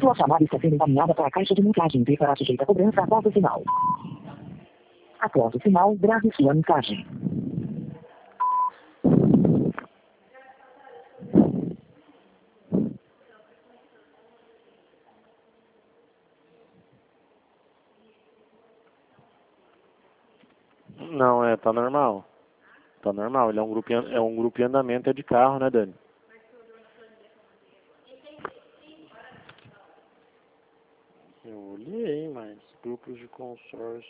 Sua chamada está sendo encaminhada para a caixa de mensagem e será sujeita a cobrança após o sinal. Após o sinal, grave sua mensagem. Não, tá normal. Tá normal, ele é um grupo em andamento, é de carro, né, Dani? Eu olhei, mas grupos de consórcio